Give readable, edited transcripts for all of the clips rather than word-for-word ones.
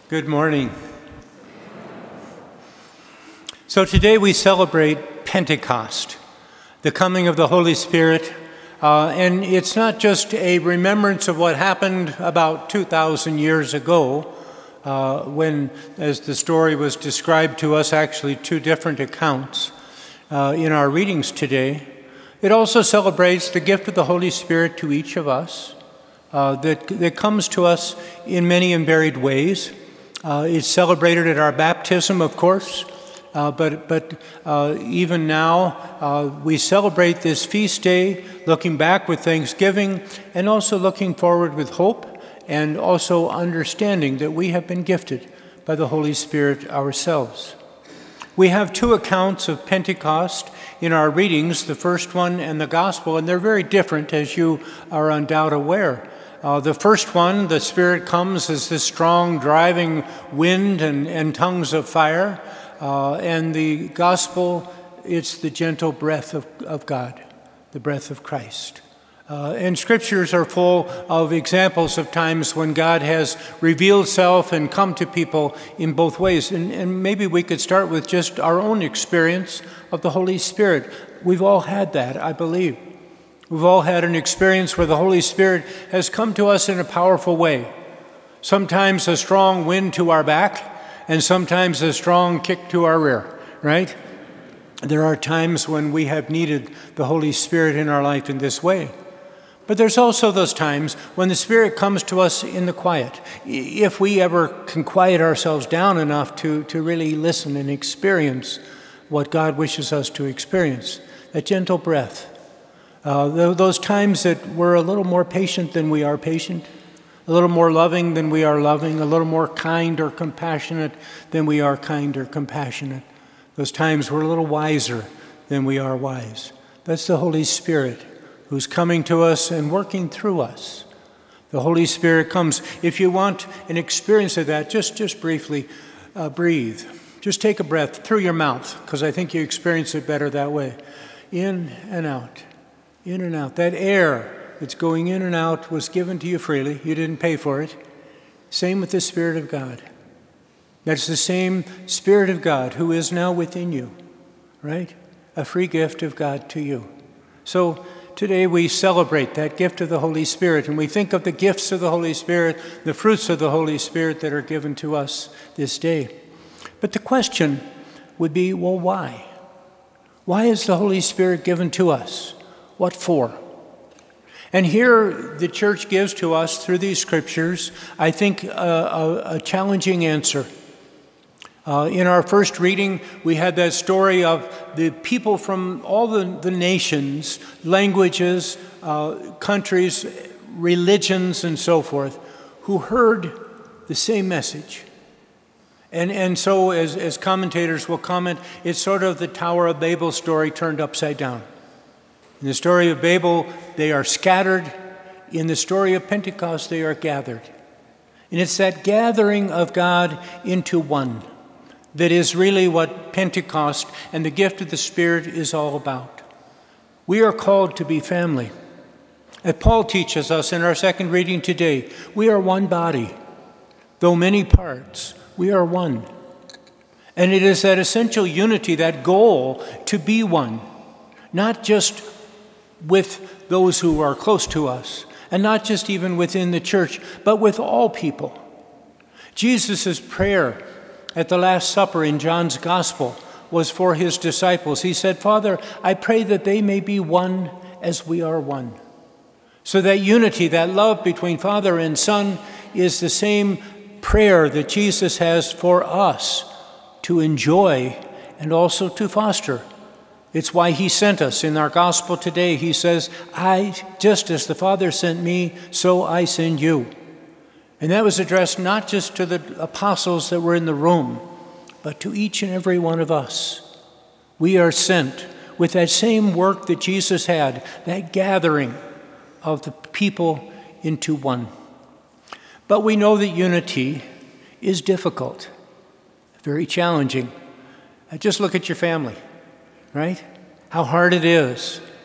Good morning. So today we celebrate Pentecost, the coming of the Holy Spirit, and it's not just a remembrance of what happened about 2,000 years ago, when, as the story was described to us, actually two different accounts in our readings today. It also celebrates the gift of the Holy Spirit to each of us, that comes to us in many and varied ways. It's celebrated at our baptism, of course, but even now we celebrate this feast day, looking back with thanksgiving and also looking forward with hope, and also understanding that we have been gifted by the Holy Spirit ourselves. We have two accounts of Pentecost in our readings, the first one and the Gospel, and they're very different, as you are undoubtedly aware. The first one, the Spirit comes as this strong driving wind and tongues of fire. And the Gospel, it's the gentle breath of God, the breath of Christ. And Scriptures are full of examples of times when God has revealed self and come to people in both ways. And maybe we could start with just our own experience of the Holy Spirit. We've all had that, I believe. We've all had an experience where the Holy Spirit has come to us in a powerful way. Sometimes a strong wind to our back, and sometimes a strong kick to our rear, right? There are times when we have needed the Holy Spirit in our life in this way. But there's also those times when the Spirit comes to us in the quiet, if we ever can quiet ourselves down enough to really listen and experience what God wishes us to experience, that gentle breath. Those times that we're a little more patient than we are patient, a little more loving than we are loving, a little more kind or compassionate than we are kind or compassionate. Those times we're a little wiser than we are wise. That's the Holy Spirit who's coming to us and working through us. The Holy Spirit comes. If you want an experience of that, just briefly breathe. Just take a breath through your mouth, because I think you experience it better that way. In and out. In and out. That air that's going in and out was given to you freely. You didn't pay for it. Same with the Spirit of God. That's the same Spirit of God who is now within you, right? A free gift of God to you. So today we celebrate that gift of the Holy Spirit, and we think of the gifts of the Holy Spirit, the fruits of the Holy Spirit that are given to us this day. But the question would be, well, why? Why is the Holy Spirit given to us? What for? And here the church gives to us through these scriptures, I think, a challenging answer. In our first reading, we had that story of the people from all the nations, languages, countries, religions, and so forth, who heard the same message. And so, as commentators will comment, it's sort of the Tower of Babel story turned upside down. In the story of Babel, they are scattered. In the story of Pentecost, they are gathered. And it's that gathering of God into one that is really what Pentecost and the gift of the Spirit is all about. We are called to be family. As Paul teaches us in our second reading today, we are one body. Though many parts, we are one. And it is that essential unity, that goal to be one, not just with those who are close to us, and not just even within the church, but with all people. Jesus' prayer at the Last Supper in John's Gospel was for his disciples. He said, "Father, I pray that they may be one as we are one." So that unity, that love between Father and Son is the same prayer that Jesus has for us to enjoy and also to foster. It's why he sent us. In our gospel today, he says, just as the Father sent me, so I send you. And that was addressed not just to the apostles that were in the room, but to each and every one of us. We are sent with that same work that Jesus had, that gathering of the people into one. But we know that unity is difficult, very challenging. Just look at your family. Right? How hard it is.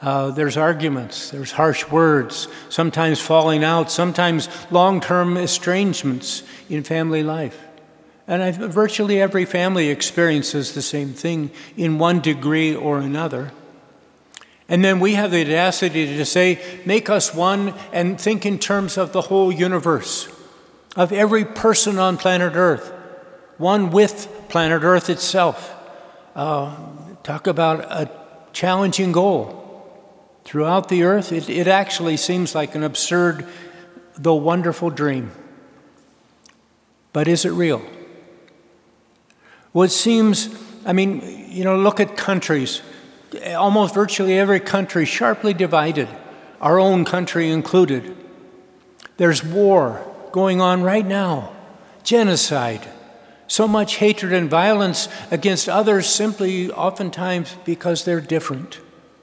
There's arguments, there's harsh words, sometimes falling out, sometimes long-term estrangements in family life. And virtually every family experiences the same thing in one degree or another. And then we have the audacity to say, make us one and think in terms of the whole universe, of every person on planet Earth, one with planet Earth itself. Talk about a challenging goal. Throughout the earth, it actually seems like an absurd, though wonderful dream. But is it real? Well, it seems, look at countries. Almost virtually every country sharply divided, our own country included. There's war going on right now, genocide, so much hatred and violence against others simply oftentimes because they're different.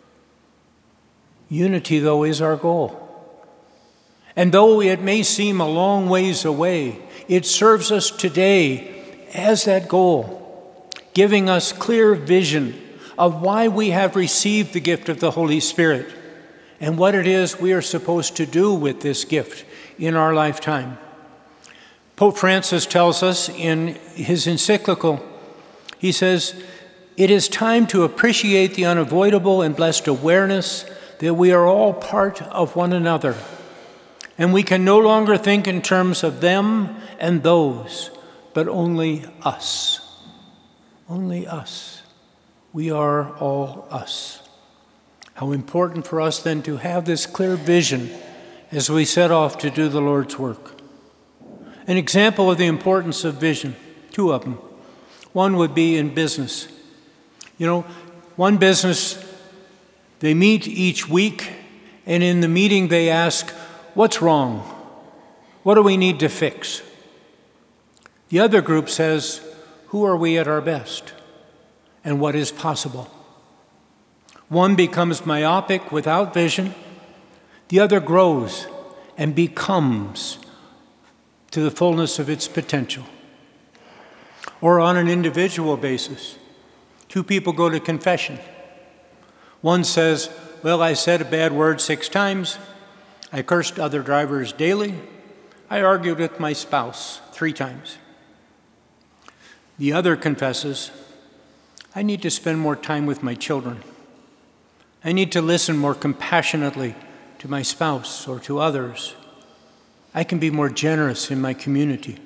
Unity, though, is our goal. And though it may seem a long ways away, it serves us today as that goal, giving us clear vision of why we have received the gift of the Holy Spirit and what it is we are supposed to do with this gift in our lifetime. Pope Francis tells us in his encyclical, he says, "It is time to appreciate the unavoidable and blessed awareness that we are all part of one another, and we can no longer think in terms of them and those, but only us. Only us. We are all us." How important for us then to have this clear vision as we set off to do the Lord's work. An example of the importance of vision, two of them. One would be in business. One business, they meet each week, and in the meeting they ask, what's wrong? What do we need to fix? The other group says, who are we at our best? And what is possible? One becomes myopic without vision. The other grows and becomes to the fullness of its potential. Or on an individual basis, two people go to confession. One says, well, I said a bad word 6 times. I cursed other drivers daily. I argued with my spouse 3 times. The other confesses, I need to spend more time with my children. I need to listen more compassionately to my spouse or to others. I can be more generous in my community.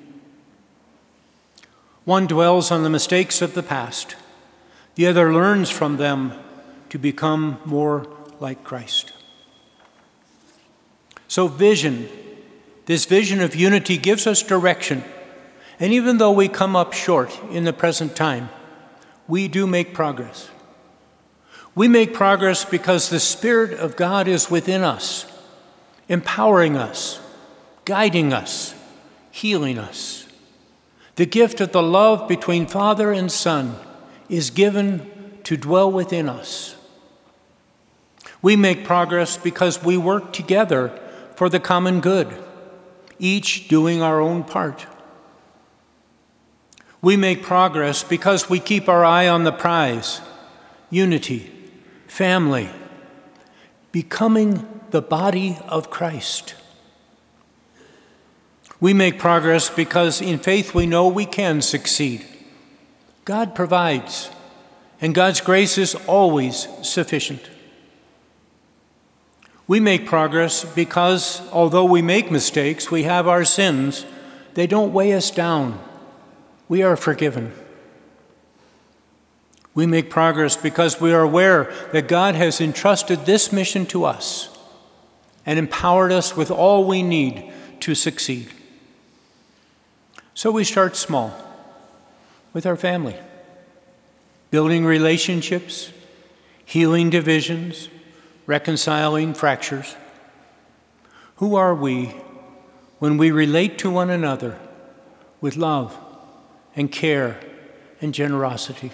One dwells on the mistakes of the past. The other learns from them to become more like Christ. So vision, this vision of unity gives us direction. And even though we come up short in the present time, we do make progress. We make progress because the Spirit of God is within us, empowering us, guiding us, healing us. The gift of the love between Father and Son is given to dwell within us. We make progress because we work together for the common good, each doing our own part. We make progress because we keep our eye on the prize, unity, family, becoming the body of Christ. We make progress because in faith we know we can succeed. God provides, and God's grace is always sufficient. We make progress because, although we make mistakes, we have our sins, they don't weigh us down. We are forgiven. We make progress because we are aware that God has entrusted this mission to us and empowered us with all we need to succeed. So we start small with our family, building relationships, healing divisions, reconciling fractures. Who are we when we relate to one another with love and care and generosity?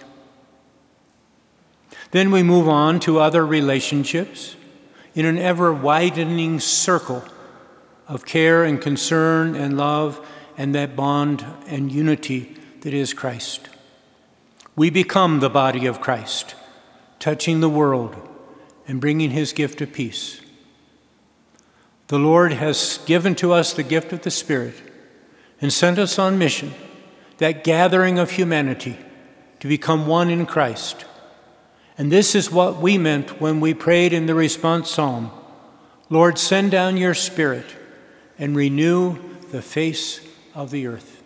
Then we move on to other relationships in an ever-widening circle of care and concern and love and that bond and unity that is Christ. We become the body of Christ, touching the world and bringing his gift of peace. The Lord has given to us the gift of the Spirit and sent us on mission, that gathering of humanity to become one in Christ. And this is what we meant when we prayed in the response psalm, Lord, send down your Spirit and renew the face of the earth.